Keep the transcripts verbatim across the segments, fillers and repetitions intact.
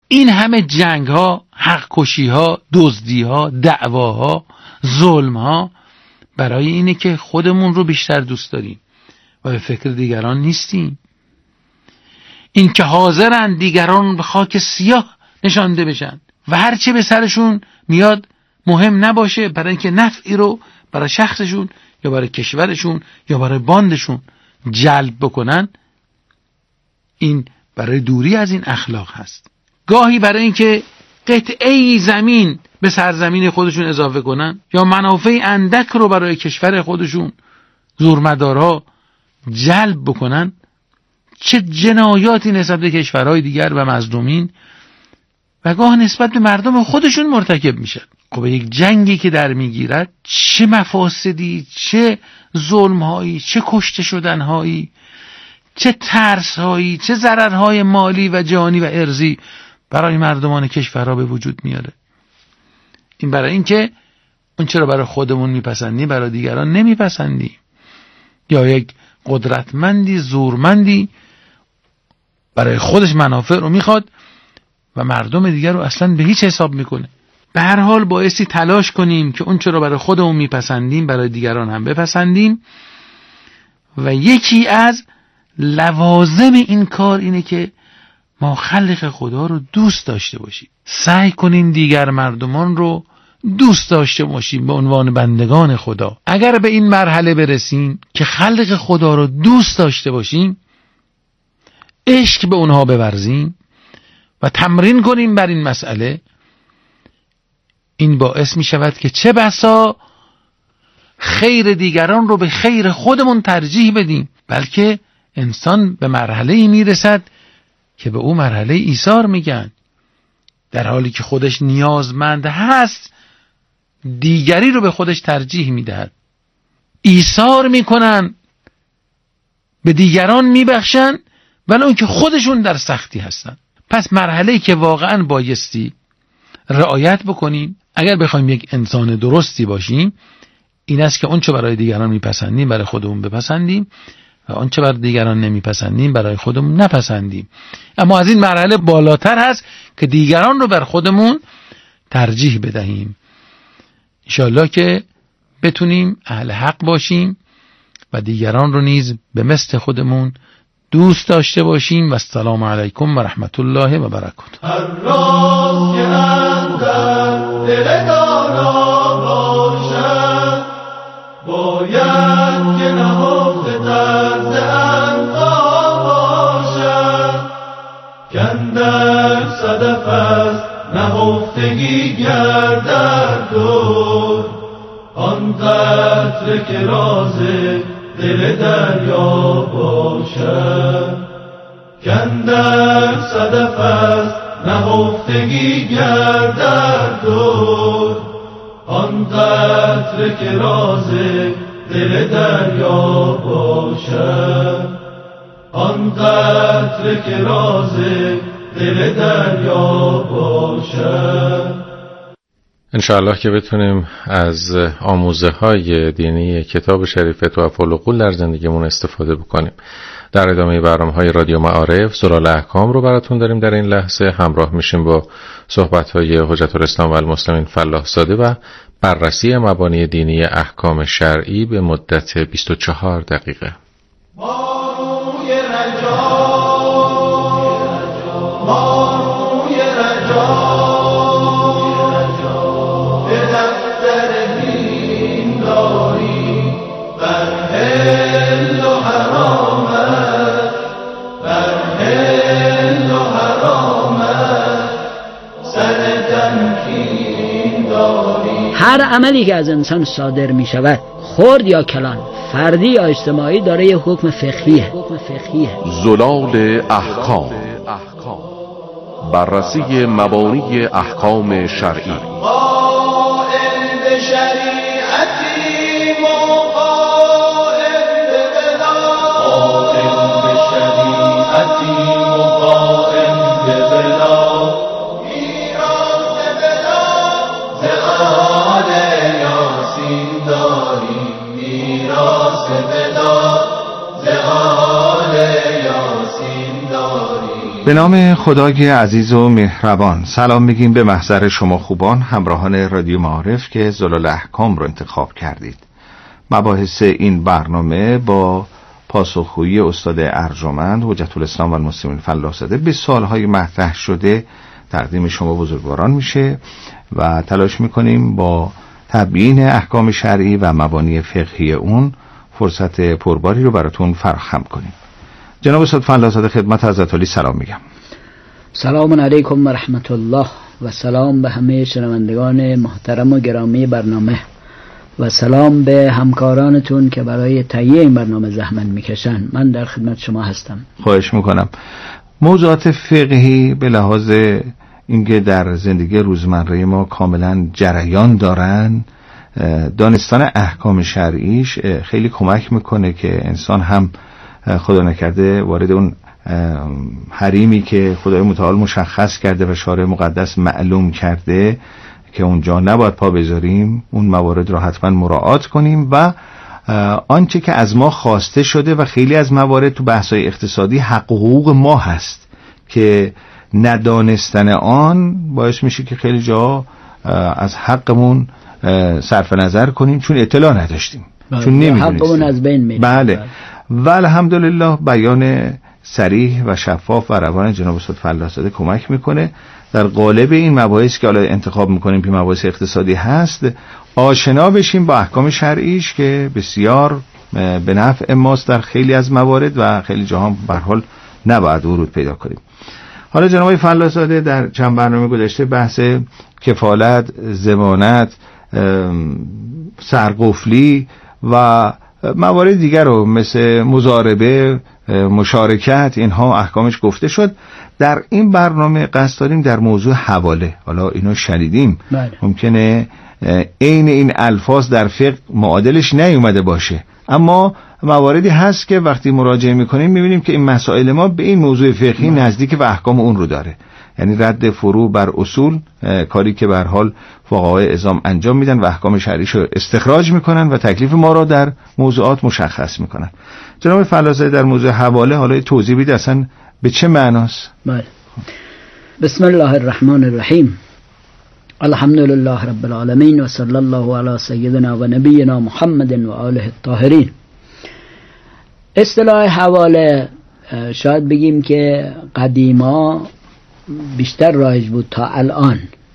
این همه جنگ ها، حق کشی ها، دزدی ها، دعواها، ظلم ها برای اینه که خودمون رو بیشتر دوست داریم و به فکر دیگران نیستیم. این که حاضرن دیگران به خاک سیاه نشانده بشن و هرچی به سرشون میاد مهم نباشه، برای اینکه نفعی رو برای شخصشون یا برای کشورشون یا برای باندشون جلب بکنن، این برای دوری از این اخلاق هست. گاهی برای اینکه قطعه زمین به سرزمین خودشون اضافه کنن یا منافع اندک رو برای کشور خودشون زورمدارها جلب بکنن، چه جنایاتی نسبت به کشورهای دیگر و مظلومین و گاه نسبت به مردم خودشون مرتکب میشن. خب یک جنگی که در میگیرد چه مفاسدی، چه ظلمهایی، چه کشته شدنهایی، چه ترسهایی، چه ضررهای مالی و جانی و ارضی برای مردمان کشورها به وجود میاره. این برای این که اون چرا برای خودمون میپسندیم برای دیگران نمیپسندیم، یا یک قدرتمندی زورمندی برای خودش منافع رو میخواد و مردم دیگر رو اصلا به هیچ حساب میکنه. به هر حال بایستی تلاش کنیم که اون چرا برای خودمون میپسندیم برای دیگران هم بپسندیم و یکی از لوازم این کار اینه که ما خلق خدا رو دوست داشته باشیم. سعی کنیم دیگر مردمان رو دوست داشته باشیم به عنوان بندگان خدا. اگر به این مرحله برسیم که خلق خدا رو دوست داشته باشیم، عشق به اونها بورزیم و تمرین کنیم بر این مسئله، این باعث می شود که چه بسا خیر دیگران رو به خیر خودمون ترجیح بدیم، بلکه انسان به مرحله می رسد که به او مرحله ایثار میگن. در حالی که خودش نیازمند هست دیگری رو به خودش ترجیح میدهد، ایثار میکنن، به دیگران میبخشن ولی اون که خودشون در سختی هستن. پس مرحله‌ای که واقعا بایستی رعایت بکنیم اگر بخوایم یک انسان درستی باشیم این است که اون چه برای دیگران میپسندیم برای خودمون بپسندیم و اون چه برای دیگران نمیپسندیم برای خودمون نپسندیم. اما از این مرحله بالاتر هست که دیگران رو بر خودمون ترجیح بدهیم. انشاءالله که بتونیم اهل حق باشیم و دیگران رو نیز به مثل خودمون دوست داشته باشیم. و السلام علیکم و رحمت الله و برکاته. هر راز که اندر دل دانا باشد باید که نهفته طرز انقا باشد، کندر صدف است نهفتگی گردد دور، آن قطره که راز دل دریا باشد، کندر صدف است نهفتگی گردد دور، آن قطره که راز دل دریا باشد، آن قطره که راز دل دریا باشد. انشاءالله که بتونیم از آموزه های دینی کتاب شریف تحف العقول در زندگیمون استفاده بکنیم. در ادامه برنامه های رادیو معارف زلال احکام رو براتون داریم. در این لحظه همراه میشیم با صحبت های حجت الاسلام و المسلمین فلاح زاده و بررسی مبانی دینی احکام شرعی به مدت بیست و چهار دقیقه. ماروی رجا ماروی رجا به دفتر دین داری بر حل و حرامت، بر حل و حرامت سر تمکین داری. هر عملی که از انسان صادر می شود خرد یا کلان، فردی یا اجتماعی، داره یه حکم فقهیه. حکم فقهیه. زلال احکام، بررسی مبانی احکام شرعی. قائل به شریعتی مقائل به بلا، قائل به شریعتی مقائل به بلا، میراث بلا ز آل یاسین داریم، میراث بلا ز آل یاسین داریم. به نام خدای عزیز و مهربان. سلام میگیم به محضر شما خوبان همراهان رادیو معارف که زلال احکام رو انتخاب کردید. مباحث این برنامه با پاسخگویی استاد ارجمند حجت الاسلام و المسلمین فلاح به سوالهای مطرح شده تقدیم شما بزرگواران میشه و تلاش میکنیم با تبیین احکام شرعی و مبانی فقهی اون فرصت پرباری رو براتون فراهم کنیم. جناب استاد فلاح خدمت حضرت علی سلام میگم. سلام علیکم و رحمت الله و سلام به همه شنوندگان محترم و گرامی برنامه و سلام به همکارانتون که برای تهیه این برنامه زحمت میکشن. من در خدمت شما هستم. خواهش میکنم. موضوعات فقهی به لحاظ اینکه در زندگی روزمره ما کاملا جریان دارن، دانستن احکام شرعیش خیلی کمک میکنه که انسان هم خدا نکرده وارد اون حریمی که خدای متعال مشخص کرده و شارع مقدس معلوم کرده که اونجا نباید پا بذاریم، اون موارد را حتما مراعات کنیم و آنچه که از ما خواسته شده و خیلی از موارد تو بحث‌های اقتصادی حق و حقوق ما هست که ندانستن آن باعث میشه که خیلی جا از حقمون صرف نظر کنیم چون اطلاع نداشتیم، چون نمیدونستیم. از بین میره. بله. و الحمدلله بیان صریح و شفاف و روان جناب استاد فلاح‌زاده کمک میکنه در قالب این مباحث که حالا انتخاب میکنیم که مباحث اقتصادی هست آشنا بشیم با احکام شرعیش که بسیار به نفع ماست در خیلی از موارد و خیلی جاها به هر حال نباید ورود پیدا کنیم. حالا جناب فلاح‌زاده در چند برنامه گذشته بحث کفالت، ضمانت، سرقفلی و موارد دیگر رو مثل مضاربه، مشارکت، اینها احکامش گفته شد. در این برنامه قصد داریم در موضوع حواله، حالا اینو شنیدیم بله. ممکنه عین این الفاظ در فقه معادلش نیومده باشه، اما مواردی هست که وقتی مراجعه میکنیم میبینیم که این مسائل ما به این موضوع فقهی نزدیک و احکام اون رو داره، یعنی رد فروع بر اصول، کاری که به هر حال فقهای عظام انجام میدن و احکام شرعیش رو استخراج میکنن و تکلیف ما را در موضوعات مشخص میکنن. جناب فلاح‌زاده در موضوع حواله حالا توضیح بدید اصلا به چه معناست؟ بله. بسم الله الرحمن الرحیم. الحمد لله رب العالمین و صلی الله علی سیدنا و نبینا محمد و آله الطاهرین. اصطلاح حواله شاید بگیم که قدیما بیشتر رایج بود تا الان.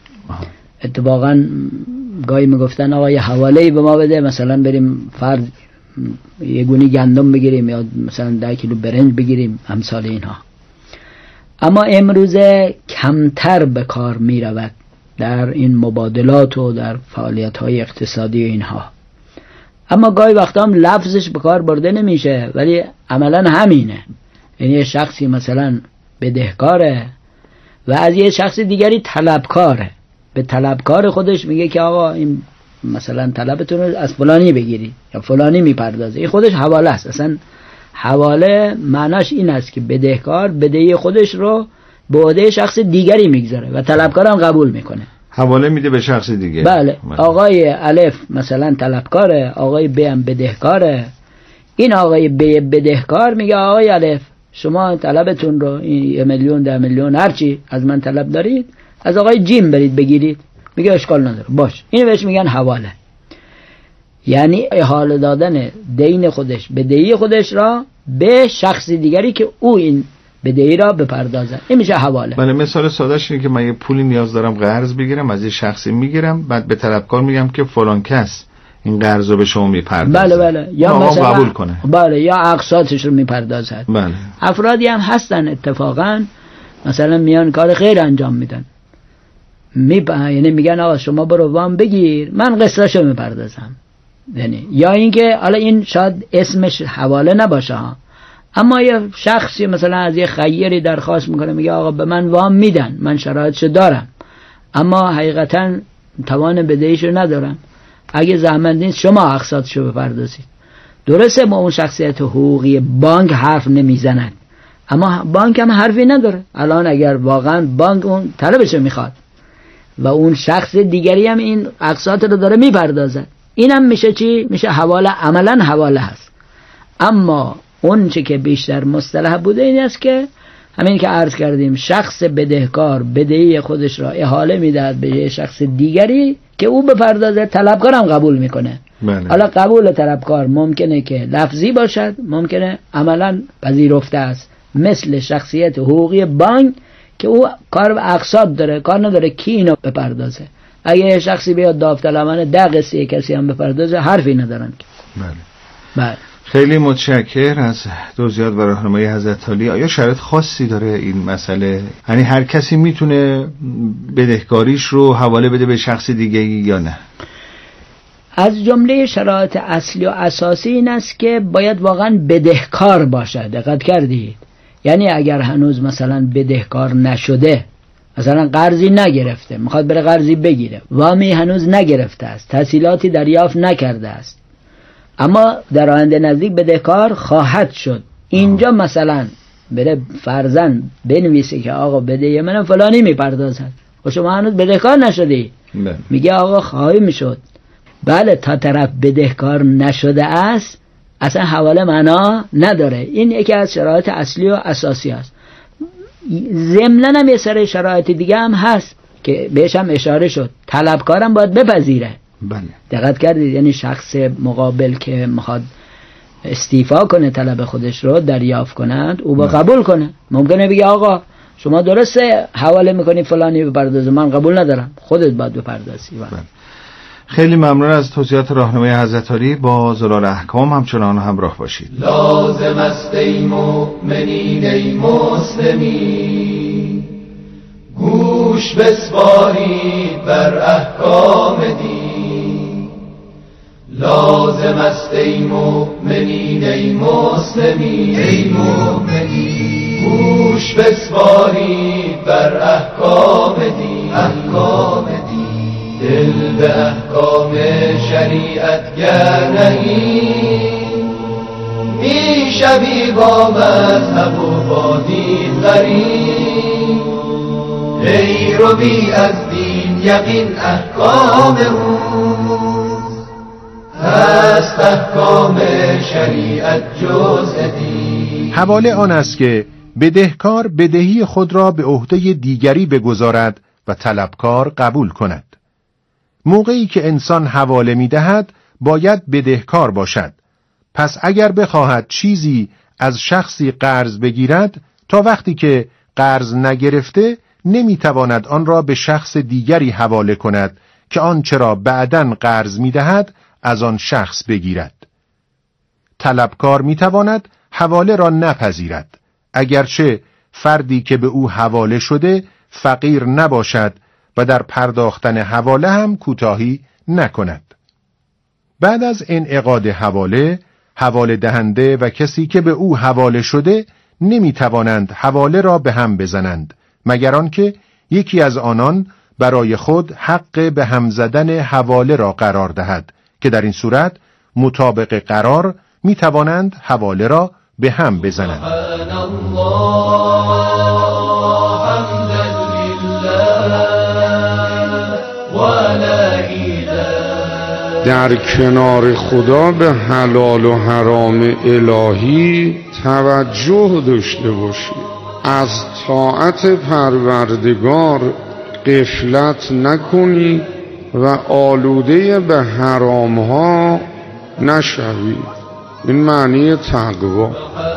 اتفاقا گاهی میگفتن آقا یه حواله به ما بده، مثلا بریم فرض یه گونی گندم بگیریم یا مثلا ده کیلو برنج بگیریم، امثال اینها. اما امروزه کمتر به کار می رود در این مبادلات و در فعالیت های اقتصادی و اینها. اما گاهی وقتا هم لفظش به کار برده نمیشه ولی عملا همینه. یعنی یه شخصی مثلا بدهکاره و از یه شخص دیگری طلبکاره، به طلبکار خودش میگه که آقا این مثلا طلبتون رو از فلانی بگیری یا فلانی میپردازه. این خودش حواله است. اصلا حواله معناش این است که بدهکار بدهی خودش رو به عهده شخص دیگری میگذاره و طلبکار هم قبول میکنه، حواله میده به شخص دیگه. بله. آقای الف مثلا طلبکاره، آقای ب هم بدهکاره. این آقای ب بدهکار میگه آقای الف شما طلبتون رو یه میلیون ده میلیون هرچی از من طلب دارید از آقای جیم برید بگیرید. میگه اشکال نداره باش. اینو بهش میگن حواله، یعنی احاله دادن دین خودش بدهی خودش را به شخص دیگری که او این بدهی را بپردازه. این میشه حواله. بله. مثال سادهش اینه که من یه پولی نیاز دارم قرض بگیرم، از یه شخصی میگیرم، بعد به طلبکار میگم که فلان کس این قرض رو به شما میپردازه. بله بله. یا مثلا قبول کنه. بله. یا اقساطش رو میپردازه. بله. افرادی هم هستن اتفاقا مثلا میان کار خیر انجام میدن، می یعنی میگن آقا شما برو وام بگیر من قسطاشو میپردازم. یعنی یا اینکه حالا این شاید اسمش حواله نباشه ها، اما یه شخصی مثلا از یه خیری درخواست میکنه میگه آقا به من وام میدن، من شرایطشو دارم اما حقیقتا توان بدهیشو ندارم، اگه زحمت نیست شما اقساطشو بپردازید. درسته ما اون شخصیت حقوقی بانک حرف نمیزند، اما بانک هم حرفی نداره. الان اگر واقعا بانک اون طلبشو میخواد و اون شخص دیگری هم این اقساط رو داره میپردازه، اینم میشه چی؟ میشه حواله. عملا حواله هست. اما اون چه که بیشتر مصطلح بوده این است که همین که عرض کردیم شخص بدهکار بدهی خودش را احاله میدهد به شخص دیگری که او بپردازه، طلبکارم قبول میکنه. بله. حالا قبول طلبکار ممکنه که لفظی باشد، ممکنه عملا پذیرفته است، مثل شخصیت حقوقی بانک که او کار به اقساط داره، کار نداره کی اینو بپردازه. اگه شخصی بیاد داوطلبانه ده قصه کسی هم بپردازه حرفی ندارن. بله. بله. خیلی متشکر از توضیحات و راهنمایی حضرت عالی. آیا شرط خاصی داره این مسئله؟ یعنی هر کسی میتونه بدهکاریش رو حواله بده به شخص دیگه یا نه؟ از جمله شرایط اصلی و اساسی این است که باید واقعا بدهکار باشه. دقت کردید؟ یعنی اگر هنوز مثلا بدهکار نشده، مثلا قرضی نگرفته، میخواد بره قرضی بگیره، وامی هنوز نگرفته است، تحصیلاتی دریافت نکرده است، اما در آینده نزدیک بدهکار خواهد شد، اینجا مثلا بره فرضاً بنویسه که آقا بدهی من فلانی میپردازد و شما هنوز بدهکار نشدی، میگه آقا خواهی میشد. بله، تا طرف بدهکار نشده است اصلا حواله معنا نداره. این یکی از شرایط اصلی و اساسی است. ضمناً هم یه سری شرایط دیگه هم هست که بهش هم اشاره شد. طلبکارم باید بپذیره. بله. دقت کردید؟ یعنی شخص مقابل که میخواد استیفا کنه طلب خودش رو دریافت کنند، او با قبول کنه. ممکنه بگه آقا شما درسته حواله میکنی فلانی بپردازه، من قبول ندارم، خودت باید بپردازی. بله. خیلی ممنون از توضیحات راهنمای حضرت عالی. با زلال احکام همچنان همراه باشید. لازم است ای مؤمنین ای مسلمین، گوش بسپارید بر احکام دین. لازم است ای مؤمنین ای مسلمین ای مؤمنین، گوش بسپارید بر احکام دین. احکام دین دل به احکام شریعت گر نهید، می شوی با مذهب و با دین غریب. ای رو بی از دین یقین احکام اوست، هست احکام شریعت جزء دین. حواله آن است که بدهکار بدهی خود را به عهده دیگری بگذارد و طلبکار قبول کند. موقعی که انسان حواله می دهد باید بدهکار باشد. پس اگر بخواهد چیزی از شخصی قرض بگیرد، تا وقتی که قرض نگرفته نمی تواند آن را به شخص دیگری حواله کند که آنچه را بعداً قرض می دهد از آن شخص بگیرد. طلبکار می تواند حواله را نپذیرد، اگرچه فردی که به او حواله شده فقیر نباشد و در پرداختن حواله هم کوتاهی نکند. بعد از انعقاد حواله، حواله دهنده و کسی که به او حواله شده نمی توانند حواله را به هم بزنند، مگر آنکه یکی از آنان برای خود حق به هم زدن حواله را قرار دهد که در این صورت مطابق قرار می توانند حواله را به هم بزنند. در کنار خدا به حلال و حرام الهی توجه داشته باشید. از طاعت پروردگار غفلت نکنید و آلوده به حرام ها نشوید. این معنی تقوا.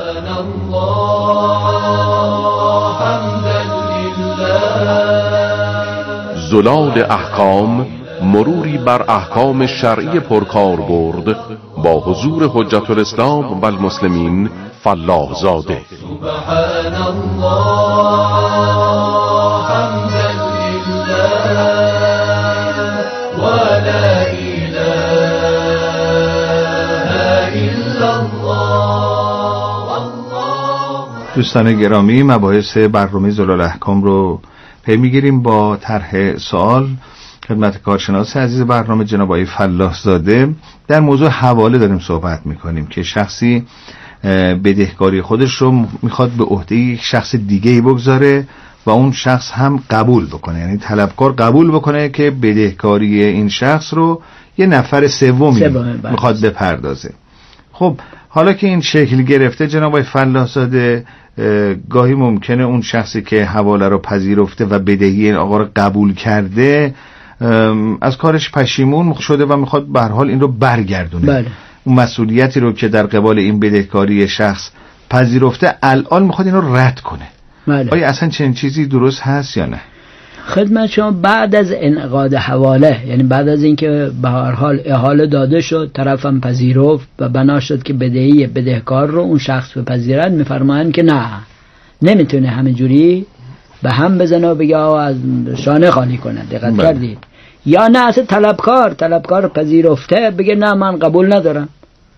زلال احکام، مروری بر احکام شرعی پرکاربرد با حضور حجت الاسلام و المسلمین فلاح زاده. سبحان الله حمدا لله و لا اله الا الله. دوستان گرامی، مباحث برنامه زلال احکام رو پی میگیریم با طرح سوال خدمت کارشناس عزیز برنامه جناب آقای فلاح زاده. در موضوع حواله داریم صحبت میکنیم که شخصی بدهکاری خودش رو میخواد به عهده یک شخص دیگه‌ای بگذاره و اون شخص هم قبول بکنه، یعنی طلبکار قبول بکنه که بدهکاری این شخص رو یه نفر سومی میخواد بپردازه. خب حالا که این شکل گرفته جناب فلاح‌زاده، گاهی ممکنه اون شخصی که حواله رو پذیرفته و بدهی این آقا رو قبول کرده از کارش پشیمون شده و میخواد به هر حال این رو برگردونه. بله. اون مسئولیتی رو که در قبال این بدهکاری شخص پذیرفته الان میخواد این رو رد کنه. بله. آیا اصلا چنین چیزی درست هست یا نه؟ خدمت شما بعد از انعقاد حواله، یعنی بعد از اینکه به هر حال احاله داده شد، طرفم پذیرفت و بنا شد که بدهی بدهکار رو اون شخص بپذیرد، میفرمایند که نه، نمیتونه همینجوری به هم بزنه و بگه آقا از شانه خالی کنه. دقت کردید؟ یا نه اصلا طلبکار طلبکار پذیرفته بگه نه من قبول ندارم.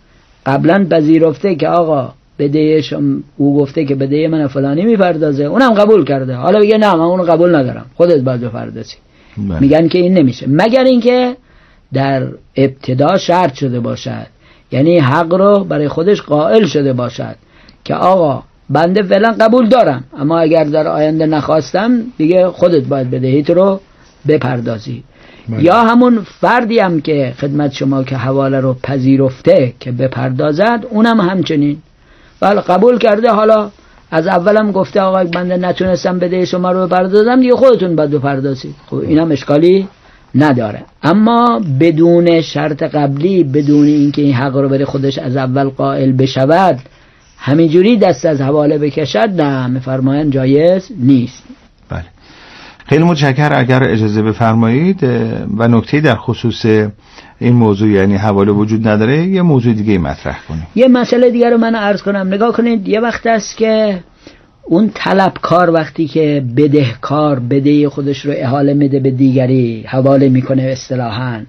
قبلا پذیرفته که آقا بدهش، او گفته که بدهی من فلانی میپردازه، اونم قبول کرده، حالا بگه نه من اونو قبول ندارم، خودت باید بپردازی. میگن که این نمیشه مگر اینکه در ابتدا شرط شده باشد، یعنی حق رو برای خودش قائل شده باشد که آقا بنده فعلا قبول دارم، اما اگر در آینده نخواستم دیگه خودت باید بدهیت رو بپردازی. بله. یا همون فردی هم که خدمت شما که حواله رو پذیرفته که بپردازد، اونم همچنین بله قبول کرده، حالا از اولم گفته آقا بنده نتونستم بدهی شما رو بپردازم، دیگه خودتون باید بپردازید. خب اینم اشکالی نداره. اما بدون شرط قبلی، بدون اینکه این حق رو برای خودش از اول قائل بشود، همینجوری دست از حواله بکشد، نه، میفرمایند جایز نیست. بله، خیلی متشکرم. اگر اجازه بفرمایید و نکته در خصوص این موضوع یعنی حواله وجود نداره، یه موضوع دیگه مطرح کنیم. نکنیم. یه مسئله دیگه رو من عرض کنم. نگاه کنید، یه وقت است که اون طلبکار وقتی که بدهکار بدهی خودش رو احاله میده به دیگری، حواله میکنه اصطلاحاً،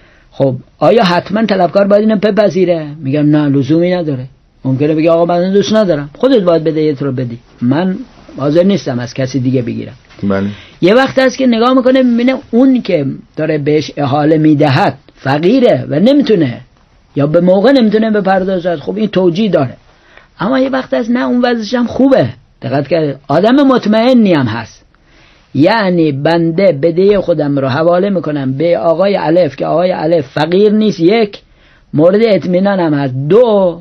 خب آیا حتما طلبکار باید اینو بپذیره؟ میگم نه، لزومی نداره. ممکنه بگه آقا من دوست ندارم، خودت باید بدهیت رو بدی، من حاضر نیستم از کسی دیگه بگیرم. بله. یه وقت هست که نگاه میکنه میبینه اون که داره بهش احاله میدهد فقیره و نمیتونه یا به موقع نمیتونه بپردازد، خب این توجیه داره. اما یه وقت هست نه، اون وضعش هم خوبه، دقت کرد، آدم مطمئنی هم هست، یعنی بنده بدهی خودم رو حواله میکنم به آقای الف که آقای الف فقیر نیست، یک مورد اطمینان هم هست، دو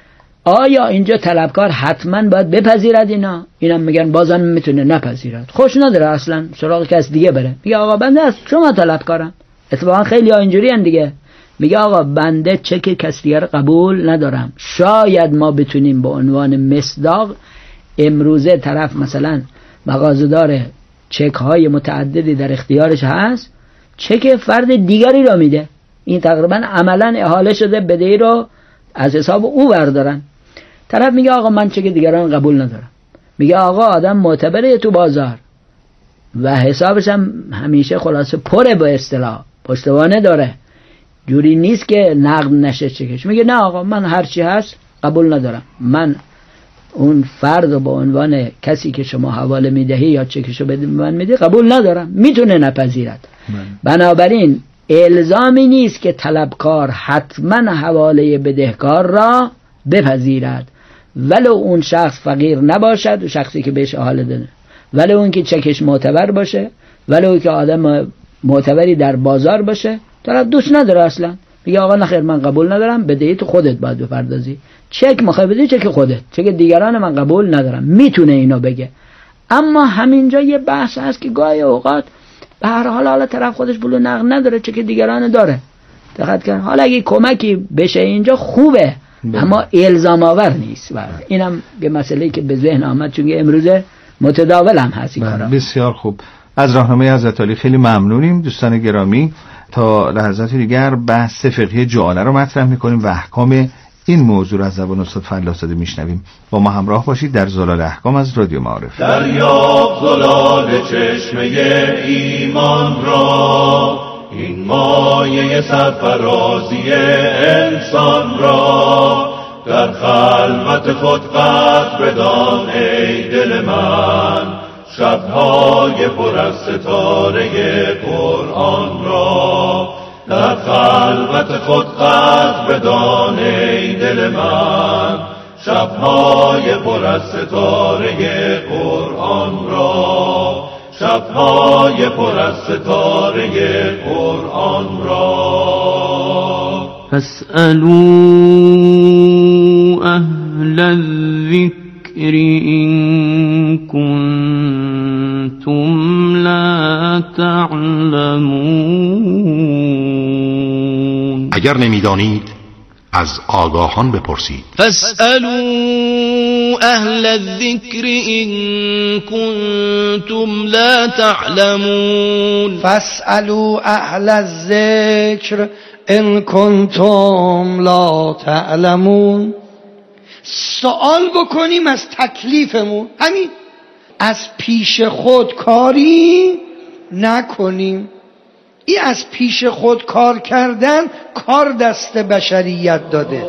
آیا اینجا طلبکار حتما باید بپذیرد اینا؟ اینم میگن بازم میتونه نپذیرد، خوش نداره اصلا سراغ کس دیگه بره، میگه آقا بنده از شما طلبکارم. اتفاقا خیلی ها اینجوری هن دیگه، میگه آقا بنده چک کس دیگه رو قبول ندارم. شاید ما بتونیم به عنوان مصداق امروزه طرف مثلا مغازه‌دار چک های متعددی در اختیارش هست، چک فرد دیگری رو میده، این تقریبا عملا احاله شده، بدهی رو از حساب او بردارن. طرف میگه آقا من چک دیگران قبول ندارم. میگه آقا آدم معتبره تو بازار و حسابش هم همیشه خلاصه پره، به اصطلاح پشتوانه داره، جوری نیست که نقد نشه چکش. میگه نه آقا من هرچی هست قبول ندارم، من اون فرد رو به عنوان کسی که شما حواله میدهی یا چکشو به من میده قبول ندارم، میتونه نپذیرد. بنابراین الزامی نیست که طلبکار حتما حواله بدهکار را بپذیرد، ولو اون شخص فقیر نباشد، شخصی که بهش حواله داده، ولو اون که چکش معتبر باشه، ولو که آدم معتبری در بازار باشه، طرف دوست نداره اصلا، میگه آقا نخیر من قبول ندارم، بدهی تو خودت باید بپردازی، چک میخوای بدی چک خودت، چک دیگران من قبول ندارم، میتونه اینو بگه. اما همینجا یه بحث هست که گاهی اوقات به هر حال حالا طرف خودش پول نقد نداره، چک دیگران داره، دقت کن، حالا اگه کمکی بشه اینجا خوبه، بله. اما الزام آور نیست. بله. اینم یه مسئله‌ای که به ذهن آمد چون امروزه متداول هم هست این کارا. بسیار خوب، از راهنمای حضرت علی خیلی ممنونیم. دوستان گرامی، تا لحظات دیگر بحث فقهی جعاله رو مطرح می‌کنیم و احکام این موضوع از زبان استاد فلاح‌زاده میشنویم. با ما همراه باشید در زلال احکام از رادیو معارف. دریاب زلال چشمه ایمان را، این مایه سرفرازی انسان را، در خلوت خود قدر بدان ای دل من، شب‌های پر از ستاره قرآن را، در خلوت خود قدر بدان ای دل من، شب‌های پر از ستاره قرآن را، شب‌های پر از ستاره قرآن را. فاسألوا الذكر إن كنتم لا تعلمون. اگر نمیدانید از آگاهان بپرسید. فاسألوا اهل الذکر ان کنتم لا تعلمون. فاسألوا اهل الذکر ان کنتم لا تعلمون. سوال بکنیم از تکلیفمون، همین، از پیش خود کاری نکنیم. این از پیش خود کار کردن کار دست بشریت داده.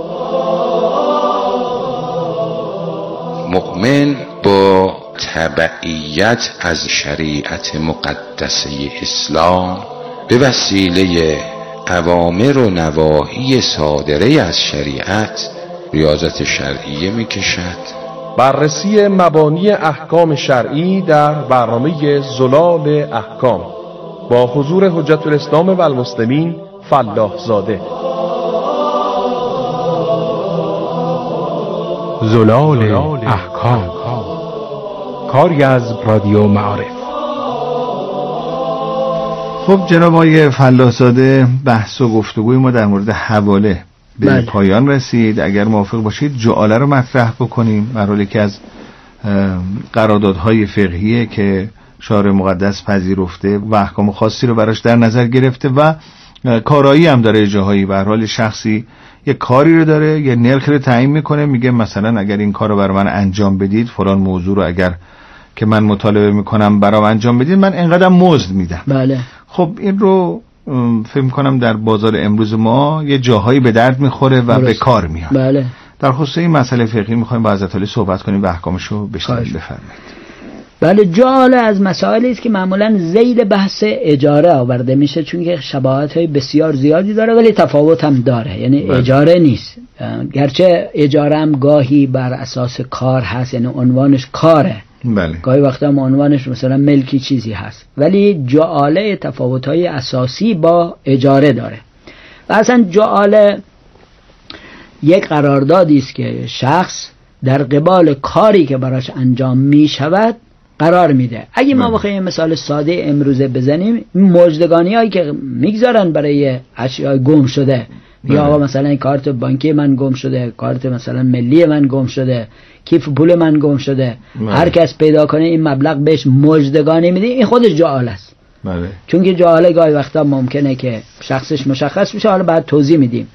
مؤمن با تبعیت از شریعت مقدسه اسلام به وسیله اوامر و نواهی صادره از شریعت ریاضت شرعیه میکشد. بررسی مبانی احکام شرعی در برنامه زلال احکام با حضور حجت الاسلام و المسلمین فلاح زاده. زلال احکام، کاری از رادیو معارف. خب جناب آقای فلاح زاده، بحث و گفتگوی ما در مورد حواله به بله. پایان رسید. اگر موافق باشید جعاله رو مطرح بکنیم، در حالی که از قراردادهای فقهیه که شارع مقدس پذیرفته و احکام خاصی رو براش در نظر گرفته و کارایی هم داره. جاهایی به هر حال شخصی یه کاری رو داره، یه نرخ رو تعیین میکنه، میگه مثلا اگر این کار رو برای من انجام بدید، فلان موضوع رو اگر که من مطالبه میکنم برام انجام بدید، من اینقدر مزد میدم. بله. خب این رو فکر کنم در بازار امروز ما یه جاهایی به درد میخوره و به کار میاد. بله. در خصوص این مسئله فقهی میخوایم با حضرت علی صحبت کنیم و احکامش رو بشنویم. بفرمایید. بله، جعاله از مسائلی است که معمولا ذیل بحث اجاره آورده میشه، چون که شباهت‌های بسیار زیادی داره ولی تفاوت هم داره. یعنی بله. اجاره نیست، گرچه اجاره هم گاهی بر اساس کار هست، یعنی عنوانش کاره. بله. گاهی وقتا هم عنوانش مثلا ملکی چیزی هست، ولی جعاله تفاوت‌های اساسی با اجاره داره. و اصلا جعاله یک قراردادی است که شخص در قبال کاری که براش انجام می شود قرار میده. اگه ما بخوایم مثال ساده امروزه بزنیم، مجدگانی هایی که میگذارن برای اشیاء گم شده، یا آقا مثلا این کارت بانکی من گم شده، کارت مثلا ملی من گم شده، کیف پول من گم شده، هر کس پیدا کنه این مبلغ بهش مجدگانی میده، این خودش جعاله است. بله. چون که جعاله گاهی وقتا ممکنه که شخصش مشخص بشه، حالا بعد توضیح میدیم.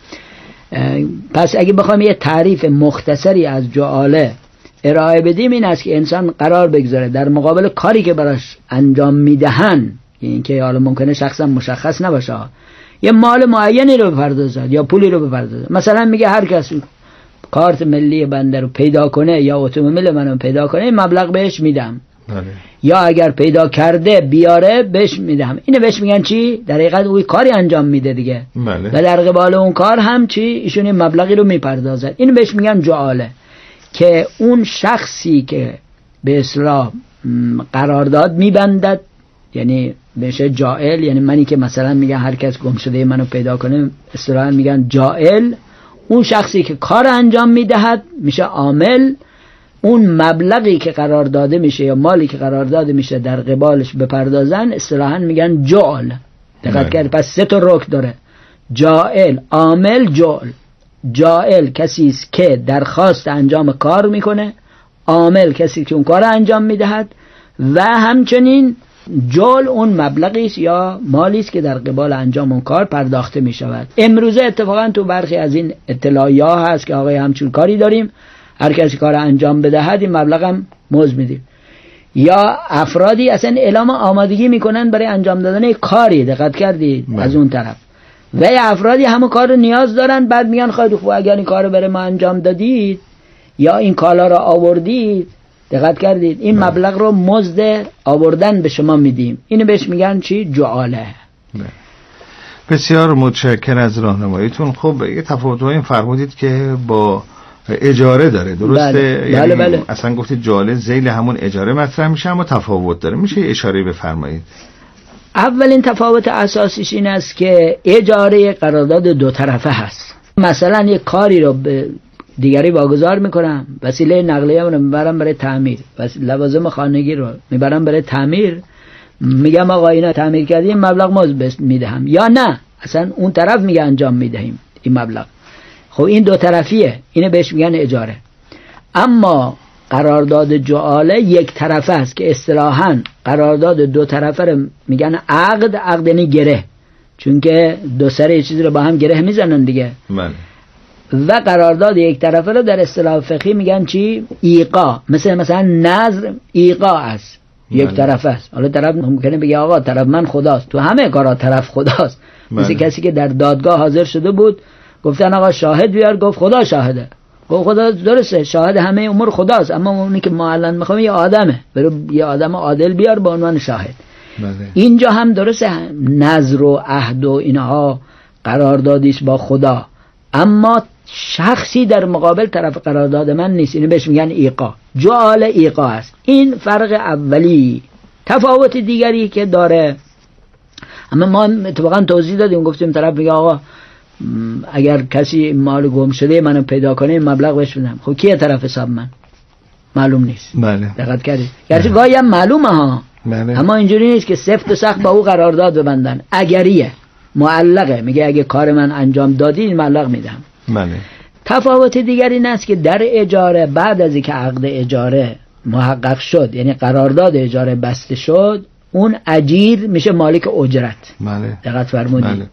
پس اگه بخوایم یه تعریف مختصری از جعاله ارائه بدیم، این است که انسان قرار بگذاره در مقابل کاری که براش انجام میدهن، این که حالا ممکنه شخصا مشخص نباشه، یه مال معینی رو بپردازد یا پولی رو بپردازد. مثلا میگه هر کس کارت ملی بنده رو پیدا کنه یا اتومبیل منو پیدا کنه، این مبلغ بهش میدم. بله. یا اگر پیدا کرده بیاره بهش میدم. اینو بهش میگن چی؟ در حقیقت اوی کاری انجام میده دیگه. بله. و در قبال اون کار هم چی؟ ایشون این مبلغی رو میپردازد. اینو بهش میگن جعاله، که اون شخصی که به اصطلاح قرارداد میبندد، یعنی بهش جائل، یعنی منی که مثلا میگن هر کس گم شده منو پیدا کنه، اصطلاحاً میگن جائل. اون شخصی که کار انجام میدهد میشه عامل. اون مبلغی که قرار داده میشه یا مالی که قرار داده میشه در قبالش بپردازن، اصطلاحاً میگن جعل. دقت کرد؟ پس سه تا رکن داره: جائل، عامل، جعل. جائل کسی است که درخواست انجام کار میکنه، عامل کسی که اون کار انجام میدهد، و همچنین جعل اون مبلغی است یا مالی است که در قبال انجام اون کار پرداخته میشود. امروزه اتفاقا تو برخی از این اطلاعیه هست که آقای همچون کاری داریم، هر کسی کار انجام بدهد این مبلغ هم مزد میدیم. یا افرادی اصلا اعلام آمادگی میکنن برای انجام دادن کاری، دقت کردید؟ من. از اون طرف و یا افرادی همون کار رو نیاز دارن، بعد میگن خیلی خوب اگر این کار رو برای ما انجام دادید یا این کالا رو آوردید، دقت کردید، این من. مبلغ رو مزد آوردن به شما میدیم. اینو بهش میگن چی؟ جعاله. بسیار متشکرم از راهنماییتون. خب یه تفاوت‌هایی فرمودید که با اجاره داره، درسته؟ بله. یعنی بله بله. اصلا گفتید جعاله ذیل همون اجاره مطرح میشه، اما تفاوت داره. میشه اشاره بفرمایید؟ اولین تفاوت اساسیش این است که اجاره قرارداد دو طرفه هست. مثلا یک کاری رو به دیگری واگذار میکنم، وسیله نقلیه رو میبرم برای تعمیر، لوازم خانگی رو میبرم برای تعمیر، میگم آقا اینا تعمیر کردیم مبلغ مزد میدهم، یا نه اصلا اون طرف میگه انجام میدهیم این مبلغ. خب این دو طرفیه، اینه بهش میگن اجاره. اما قرارداد جعاله یک طرفه است که اصطلاحاً قرارداد دو طرفه رو میگن عقد. عقد یعنی گره، چون که دو سر یه چیزی رو با هم گره میزنن دیگه. من. و قرارداد یک طرفه رو در اصطلاح فقهی میگن چی؟ ایقا. مثل مثلا نذر ایقا است، یک طرفه است. حالا طرف ممکنه بگه آقا طرف من خداست، تو همه کارا طرف خداست. مثل کسی که در دادگاه حاضر شده بود، گفتن آقا شاهد بیار، گفت خدا شاهده. گفت خدا درسته، شاهد همه امور خداست، اما اونی که ما الان میخوایم یه آدمه، برو یه آدم عادل بیار به عنوان شاهد. بله. اینجا هم درسته نذر و عهد و اینها قراردادیش با خدا، اما شخصی در مقابل طرف قرارداد من نیست. اینو بهش میگن ایقا. جعال ایقا است. این فرق اولی. تفاوت دیگری که داره، اما ما اتفاقا توضیح دادیم، گفتیم طرف میگه آقا اگر کسی مال گم شده منو پیدا کنه مبلغ بهش بدم. خب کیه طرف حساب من؟ معلوم نیست. بله. دقت کردید؟ گرچه گاهی هم معلومه ها. بله. اما اینجوری نیست که سفت و سخت با او قرارداد ببندن. اگریه، معلقه، میگه اگه کار من انجام دادی این مبلغ میدم. بله. تفاوت دیگری این است که در اجاره بعد از اینکه عقد اجاره محقق شد، یعنی قرارداد اجاره بسته شد، اون اجیر میشه مالک اجرت. بله. دقت فرمودید؟ بله.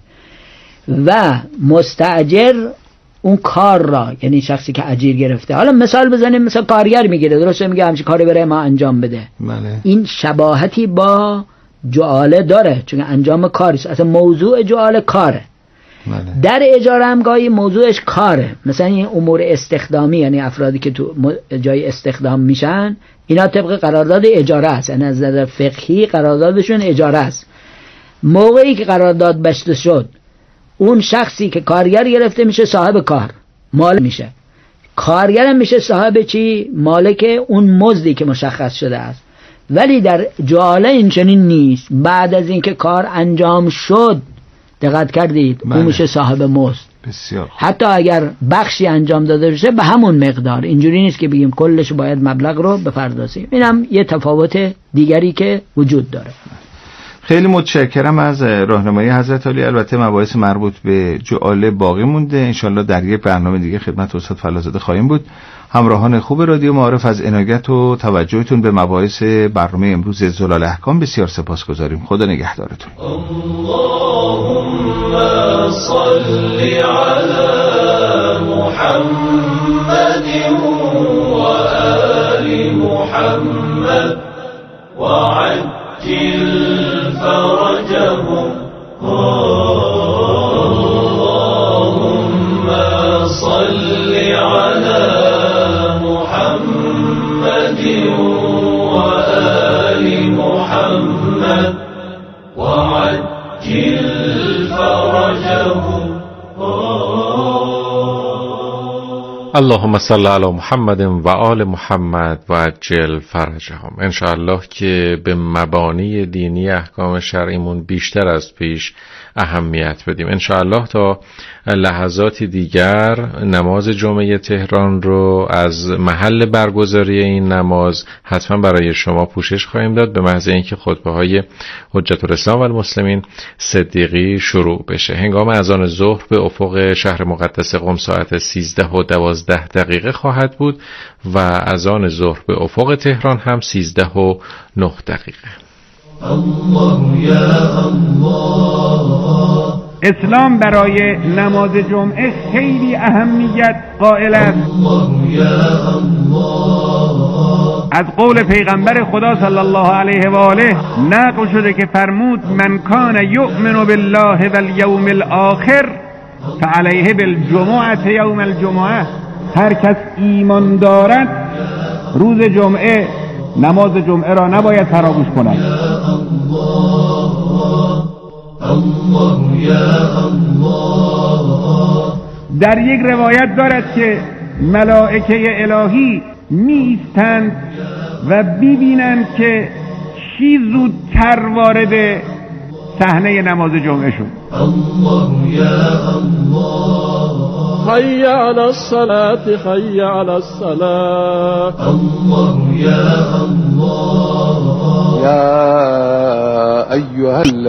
و مستاجر اون کار را، یعنی شخصی که اجیر گرفته. حالا مثال بزنیم، مثلا کارگر میگیره، درسته، میگه همچین کاری برای ما انجام بده. بله. این شباهتی با جعاله داره، چون انجام کاریست. اصلا موضوع جعاله کاره. بله. در اجاره هم گاهی موضوعش کاره، مثلا این امور استخدامی، یعنی افرادی که تو جای استخدام میشن، اینا طبق قرارداد اجاره است، یعنی از نظر فقهی قراردادشون اجاره است. موقعی که قرارداد بسته شد، اون شخصی که کارگر گرفته میشه صاحب کار، مال میشه. کارگر میشه صاحب چی؟ مالک اون مزدی که مشخص شده است. ولی در جعاله این چنین نیست. بعد از اینکه کار انجام شد، دقت کردید، اون میشه صاحب مزد. بسیار. حتی اگر بخشی انجام داده بشه به همون مقدار. اینجوری نیست که بگیم کلش باید مبلغ رو بپردازیم. اینم یه تفاوت دیگری که وجود داره. خیلی متشکرم از راهنمایی حضرت عالی. البته مباحث مربوط به جعاله باقی مونده، انشالله در یک برنامه دیگه خدمت استاد فلازاده خواهیم بود. همراهان خوب رادیو معارف از عنایت و توجهتون به مباحث برنامه امروز زلال احکام بسیار سپاسگزاریم. خدا نگهدارتون. اللهم صل علی محمد و آل محمد و عجل فرجهم. اللهم صل على محمد وآل محمد وعجل فرجهم. اللهم صل علی محمد و آل محمد و عجل فرجهم. انشاءالله که به مبانی دینی احکام شرعیمون بیشتر از پیش اهمیت بدیم. انشاءالله تا لحظاتی دیگر نماز جمعه تهران رو از محل برگزاری این نماز حتما برای شما پوشش خواهیم داد، به محض اینکه خطبه های حجت الاسلام و المسلمین صدیقی شروع بشه. هنگام اذان ظهر به افق شهر مقدس قم ساعت سیزده و دوازده دقیقه خواهد بود و اذان ظهر به افق تهران هم سیزده و نه دقیقه. الله یا الله. اسلام برای نماز جمعه خیلی اهمیت قائل است. الله یا الله. از قول پیغمبر خدا صلی الله علیه و آله نقل شده که فرمود من کان یؤمن بالله و الیوم الاخر فعلیه بالجمعه یوم الجمعه. هر کس ایمان دارد روز جمعه نماز جمعه را نباید فراموش کند. الله یا الله. در یک روایت دارد که ملائکه الهی میستند و ببینند که چی زودتر وارد صحنه نماز جمعه شد. الله یا الله. حي على الصلاة حي على الصلاة الله يا الله يا أيها